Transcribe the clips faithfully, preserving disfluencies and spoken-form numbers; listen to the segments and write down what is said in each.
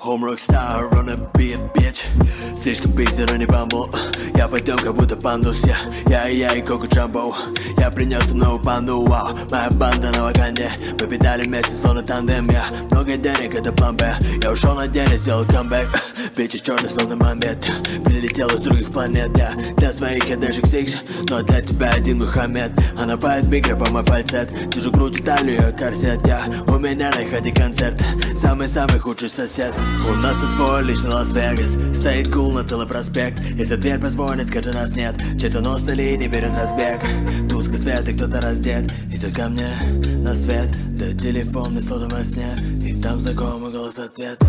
Home rockstar on a beat, bitch. Слишком бейзер, а не бамбл. Я пойдем, как будто пандус. Я, я и я и Коко Джамбо. Я принес новую банду, вау. Моя банда на ваканде. Мы педали вместе, словно тандем. Я много денег, это план Б. Я ушел на день и сделал камбэк. Бичи черный, словно мамбет. Прилетел из других планет. Я для своих я даже Сикс, но для тебя один Мухаммед. Она пает микрофон, мой фальцет. Держу грудь, талию, корсет. Я у меня на ходе концерт. Самый-самый худший сосед. У нас тут свой личный Лас-Вегас. Стоит кул на целый проспект. Если дверь позвонит, скажи нас нет. Чей-то нос на линии берет разбег. Тусклый свет и кто-то раздет. Идет ко мне на свет. Да телефон мне словно во сне. И там знакомый голос ответ.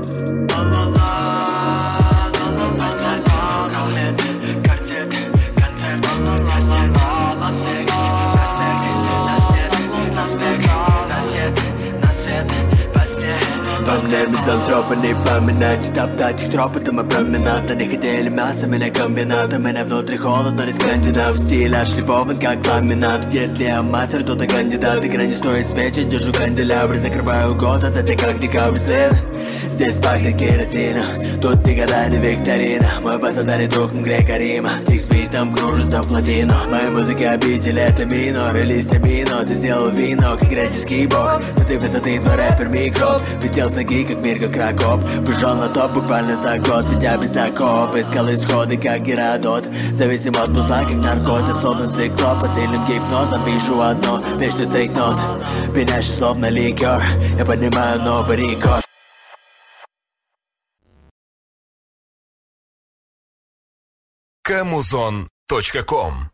По мне мизантропы не поминать. Топтать их тропы, это мой променад. Они хотели мясо, меня комбината. Меня внутри холодно, не скандинав. Стиль отшлифован, как ламинат. Если я мастер, то ты кандидат. Игра не стоит свечи, держу канделябры. Закрываю год, от это как декабрь, сын. Здесь пахнет керосином. Тут никогда не викторина. Мой пацан друг Грека Рима. Тикс битом кружится в плотину. Мои музыки обидели, это минор. И листья мино, ты сделал вино, как греческий бог. С этой высоты твой рэпер микроб. Летел с ноги, как мир, как ракоп. Пришел на топ буквально за год. Ведя без окоп, искал исходы, как Геродот. Зависим от музла, как наркотик. Словно циклоп, под сильным гипнозом вижу одно, вечный цейтнот. Пенящий словно ликер. Я поднимаю новый рекорд. Камузон точка ком